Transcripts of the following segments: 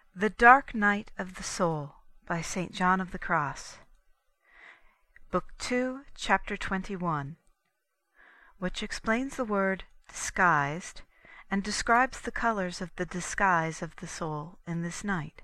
The Dark Night of the Soul by St. John of the Cross. Book 2, Chapter 21, which explains the word disguised and describes the colors of the disguise of the soul in this night.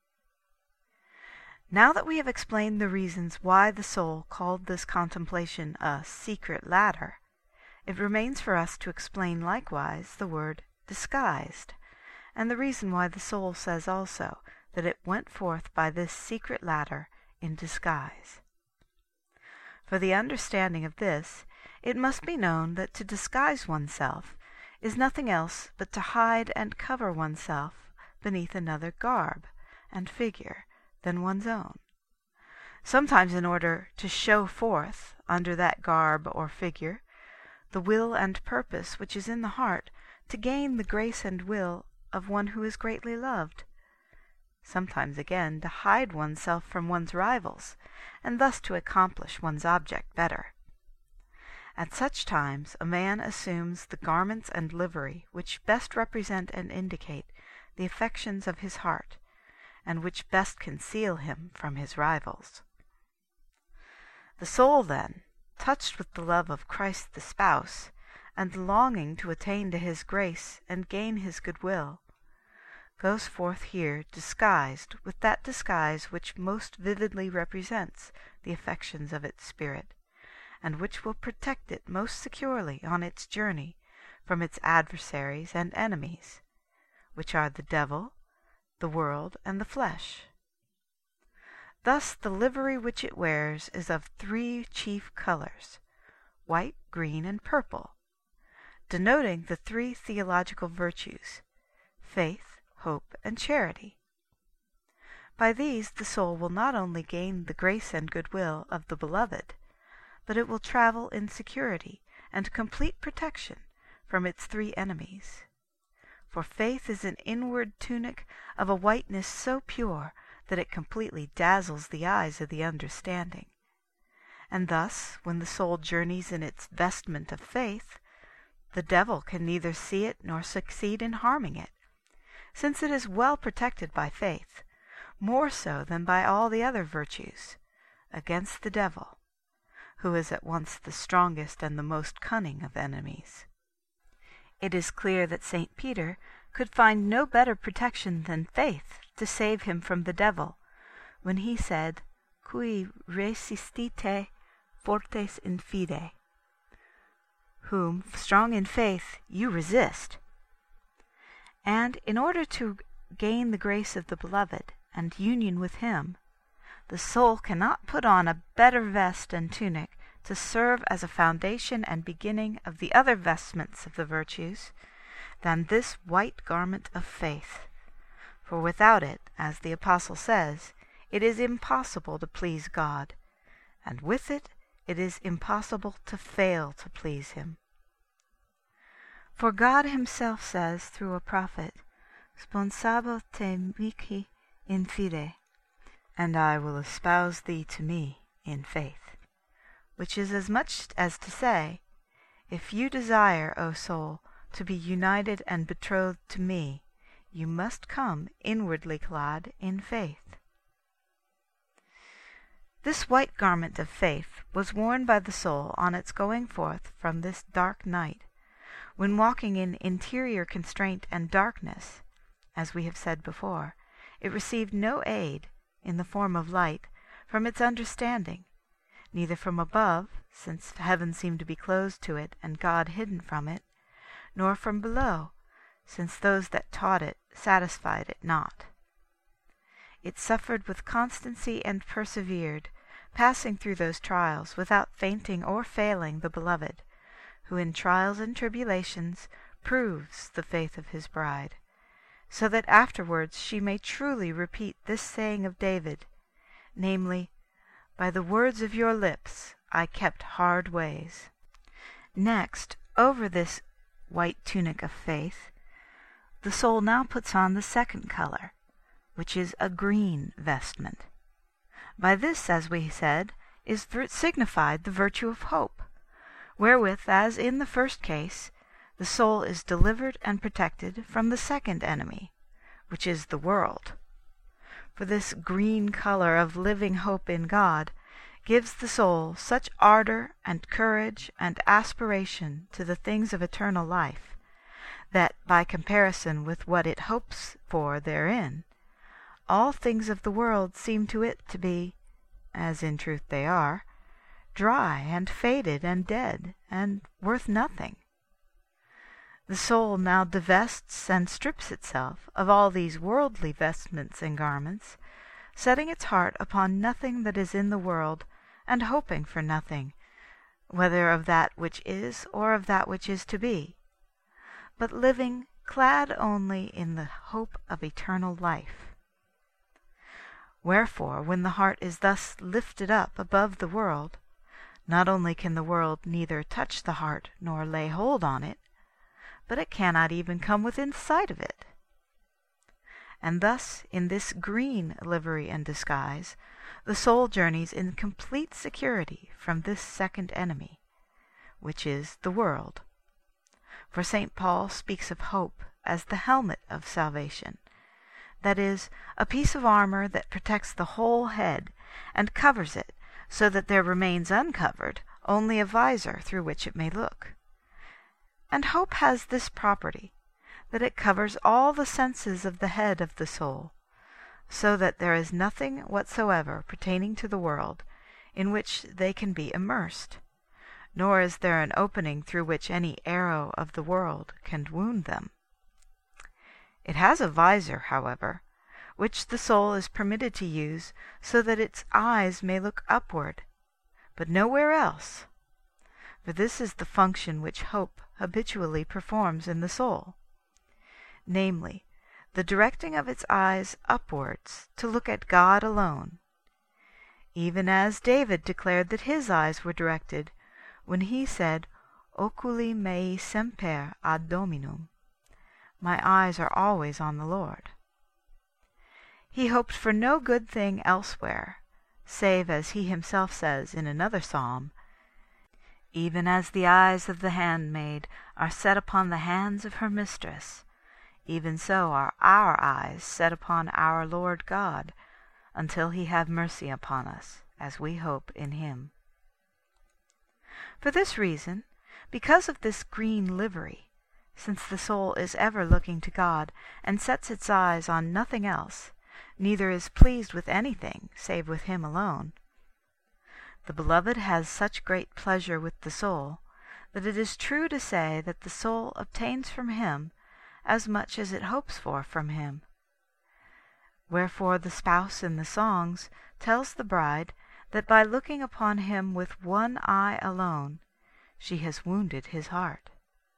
Now that we have explained the reasons why the soul called this contemplation a secret ladder, it remains for us to explain likewise the word disguised, and the reason why the soul says also that it went forth by this secret ladder in disguise. For the understanding of this, it must be known that to disguise oneself is nothing else but to hide and cover oneself beneath another garb and figure than one's own, sometimes in order to show forth under that garb or figure the will and purpose which is in the heart to gain the grace and will of one who is greatly loved, sometimes again to hide oneself from one's rivals, and thus to accomplish one's object better. At such times a man assumes the garments and livery which best represent and indicate the affections of his heart, and which best conceal him from his rivals. The soul, then, touched with the love of Christ the Spouse, and longing to attain to his grace and gain his goodwill, goes forth here disguised with that disguise which most vividly represents the affections of its spirit, and which will protect it most securely on its journey from its adversaries and enemies, which are the devil, the world, and the flesh. Thus the livery which it wears is of three chief colors, white, green, and purple, denoting the three theological virtues, faith, hope, and charity. By these the soul will not only gain the grace and goodwill of the Beloved, but it will travel in security and complete protection from its three enemies. For faith is an inward tunic of a whiteness so pure that it completely dazzles the eyes of the understanding. And thus, when the soul journeys in its vestment of faith, the devil can neither see it nor succeed in harming it, since it is well protected by faith, more so than by all the other virtues, against the devil, who is at once the strongest and the most cunning of enemies. It is clear that St. Peter could find no better protection than faith to save him from the devil, when he said, Cui resistite fortes in fide, whom, strong in faith, you resist. And in order to gain the grace of the Beloved and union with him, the soul cannot put on a better vest and tunic to serve as a foundation and beginning of the other vestments of the virtues than this white garment of faith. For without it, as the Apostle says, it is impossible to please God, and with it is impossible to fail to please him. For God himself says through a prophet, Sponsabo te mihi in fide, and I will espouse thee to me in faith, which is as much as to say, if you desire, O soul, to be united and betrothed to me, you must come inwardly clad in faith. This white garment of faith was worn by the soul on its going forth from this dark night, when walking in interior constraint and darkness, as we have said before, it received no aid, in the form of light, from its understanding, neither from above, since heaven seemed to be closed to it and God hidden from it, nor from below, since those that taught it satisfied it not. It suffered with constancy and persevered, passing through those trials without fainting or failing the Beloved, who in trials and tribulations proves the faith of his bride, so that afterwards she may truly repeat this saying of David, namely, By the words of your lips I kept hard ways. Next, over this white tunic of faith, the soul now puts on the second color, which is a green vestment. By this, as we said, is signified the virtue of hope, wherewith, as in the first case, the soul is delivered and protected from the second enemy, which is the world, For this green color of living hope in God gives the soul such ardor and courage and aspiration to the things of eternal life, that by comparison with what it hopes for therein, all things of the world seem to it to be, as in truth they are, dry and faded and dead and worth nothing. The soul now divests and strips itself of all these worldly vestments and garments, setting its heart upon nothing that is in the world, and hoping for nothing, whether of that which is or of that which is to be, but living clad only in the hope of eternal life. Wherefore, when the heart is thus lifted up above the world, not only can the world neither touch the heart nor lay hold on it, but it cannot even come within sight of it. And thus, in this green livery and disguise, the soul journeys in complete security from this second enemy, which is the world. For St. Paul speaks of hope as the helmet of salvation, that is, a piece of armor that protects the whole head and covers it so that there remains uncovered only a visor through which it may look. And hope has this property, that it covers all the senses of the head of the soul, so that there is nothing whatsoever pertaining to the world in which they can be immersed, nor is there an opening through which any arrow of the world can wound them. It has a visor, however, which the soul is permitted to use so that its eyes may look upward, but nowhere else. For this is the function which hope habitually performs in the soul, namely, the directing of its eyes upwards to look at God alone, even as David declared that his eyes were directed when he said, Oculi mei semper ad Dominum, my eyes are always on the Lord. He hoped for no good thing elsewhere, save, as he himself says in another psalm, even as the eyes of the handmaid are set upon the hands of her mistress, even so are our eyes set upon our Lord God, until he have mercy upon us, as we hope in him. For this reason, because of this green livery, since the soul is ever looking to God, and sets its eyes on nothing else, neither is pleased with anything save with him alone, the Beloved has such great pleasure with the soul, that it is true to say that the soul obtains from him as much as it hopes for from him. Wherefore the spouse in the songs tells the bride that by looking upon him with one eye alone, she has wounded his heart.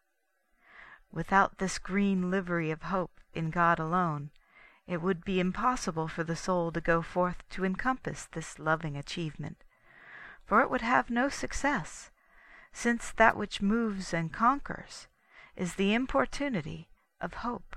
Without this green livery of hope in God alone, it would be impossible for the soul to go forth to encompass this loving achievement, for it would have no success, since that which moves and conquers is the importunity of hope.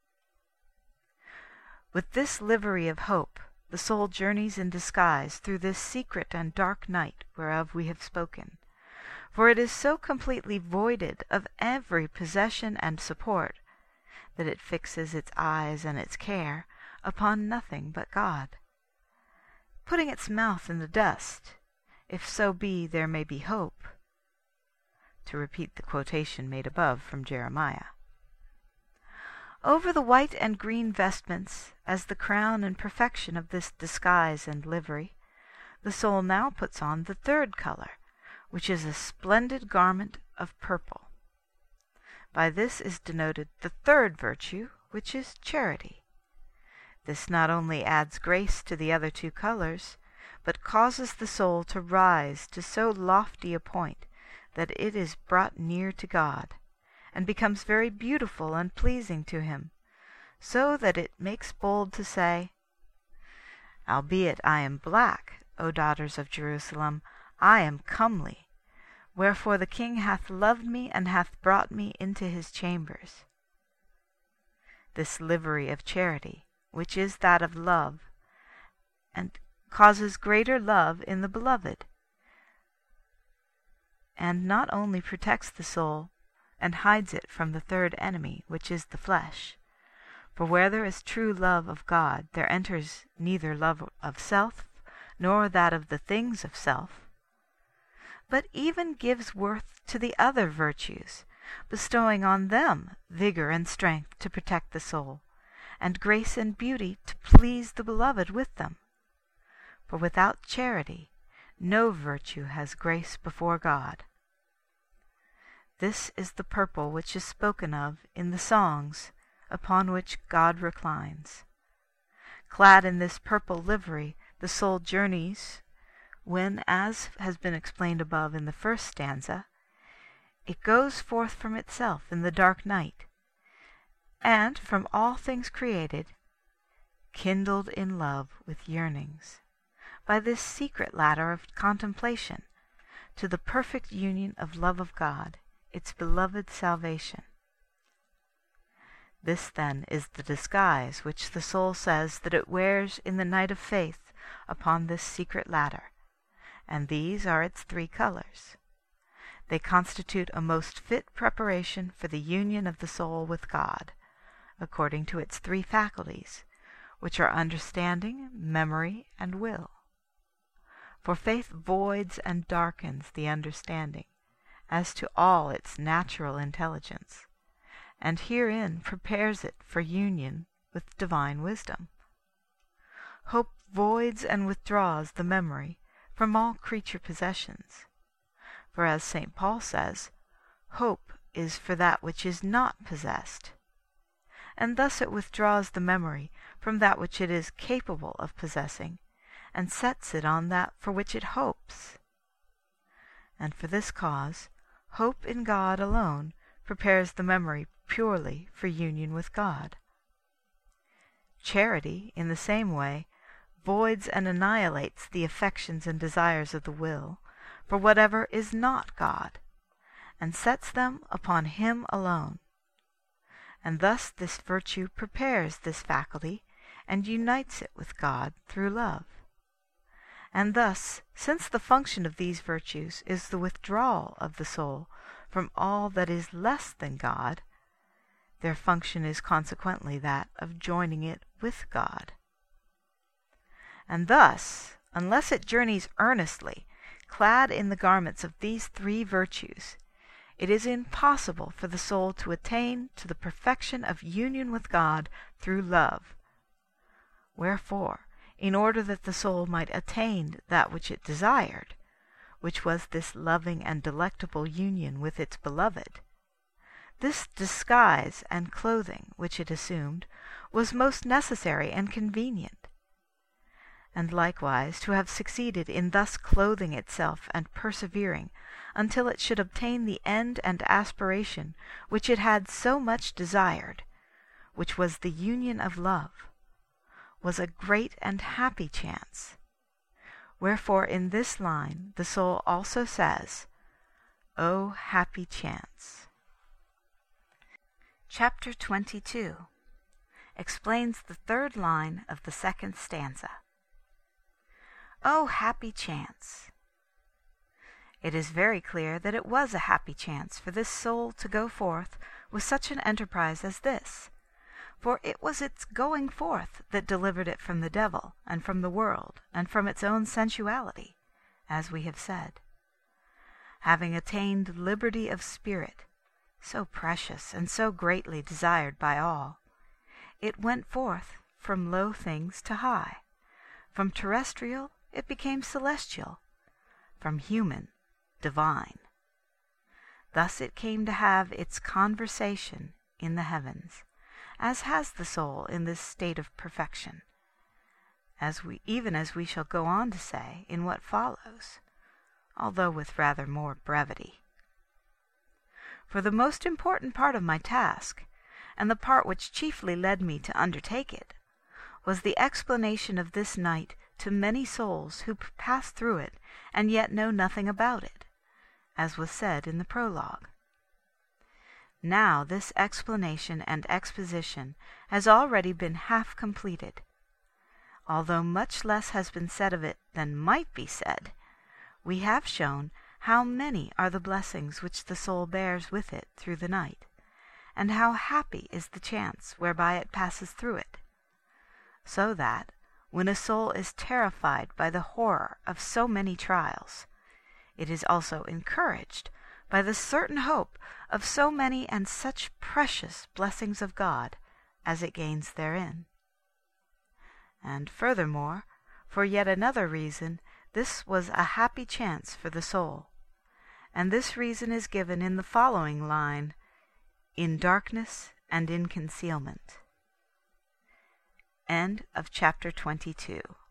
With this livery of hope, the soul journeys in disguise through this secret and dark night whereof we have spoken, for it is so completely voided of every possession and support, that it fixes its eyes and its care upon nothing but God, putting its mouth in the dust, if so be there may be hope, to repeat the quotation made above from Jeremiah. Over the white and green vestments, as the crown and perfection of this disguise and livery, the soul now puts on the third color, which is a splendid garment of purple. By this is denoted the third virtue, which is charity. This not only adds grace to the other two colors, but causes the soul to rise to so lofty a point that it is brought near to God, and becomes very beautiful and pleasing to him, so that it makes bold to say, Albeit I am black, O daughters of Jerusalem, I am comely, wherefore the King hath loved me and hath brought me into his chambers. This livery of charity, which is that of love, and causes greater love in the Beloved, and not only protects the soul and hides it from the third enemy, which is the flesh, For where there is true love of God, there enters neither love of self, nor that of the things of self, but even gives worth to the other virtues, bestowing on them vigor and strength to protect the soul, and grace and beauty to please the beloved with them. For without charity no virtue has grace before God. This is the purple which is spoken of in the songs, upon which God reclines. Clad in this purple livery, the soul journeys when, as has been explained above in the first stanza, it goes forth from itself in the dark night, and from all things created, kindled in love with yearnings, by this secret ladder of contemplation, to the perfect union of love of God, its beloved salvation. This, then, is the disguise which the soul says that it wears in the night of faith upon this secret ladder, and these are its 3 colors. They constitute a most fit preparation for the union of the soul with God, according to its 3 faculties, which are understanding, memory, and will. For faith voids and darkens the understanding, as to all its natural intelligence, and herein prepares it for union with divine wisdom. Hope voids and withdraws the memory from all creature possessions. For as St. Paul says, hope is for that which is not possessed, and thus it withdraws the memory from that which it is capable of possessing, and sets it on that for which it hopes. And for this cause, hope in God alone prepares the memory purely for union with God. Charity, in the same way, voids and annihilates the affections and desires of the will for whatever is not God, and sets them upon Him alone. And thus this virtue prepares this faculty and unites it with God through love. And thus, since the function of these virtues is the withdrawal of the soul from all that is less than God, their function is consequently that of joining it with God. And thus, unless it journeys earnestly, clad in the garments of these 3 virtues, it is impossible for the soul to attain to the perfection of union with God through love. Wherefore, in order that the soul might attain that which it desired, which was this loving and delectable union with its beloved, this disguise and clothing which it assumed was most necessary and convenient. And likewise to have succeeded in thus clothing itself and persevering until it should obtain the end and aspiration which it had so much desired, which was the union of love, was a great and happy chance. Wherefore in this line the soul also says, O happy chance. Chapter 22 explains the 3rd line of the 2nd stanza. O happy chance! It is very clear that it was a happy chance for this soul to go forth with such an enterprise as this, for it was its going forth that delivered it from the devil, and from the world, and from its own sensuality, as we have said. Having attained liberty of spirit, so precious and so greatly desired by all, it went forth from low things to high. From terrestrial it became celestial, from human, divine. Thus it came to have its conversation in the heavens, as has the soul in this state of perfection, even as we shall go on to say in what follows, although with rather more brevity. For the most important part of my task, and the part which chiefly led me to undertake it, was the explanation of this night to many souls who pass through it and yet know nothing about it, as was said in the prologue. Now this explanation and exposition has already been half completed. Although much less has been said of it than might be said, we have shown how many are the blessings which the soul bears with it through the night, and how happy is the chance whereby it passes through it. So that, when a soul is terrified by the horror of so many trials, it is also encouraged by the certain hope of so many and such precious blessings of God as it gains therein. And furthermore, for yet another reason, this was a happy chance for the soul. And this reason is given in the following line, "In darkness and in concealment." End of chapter 22.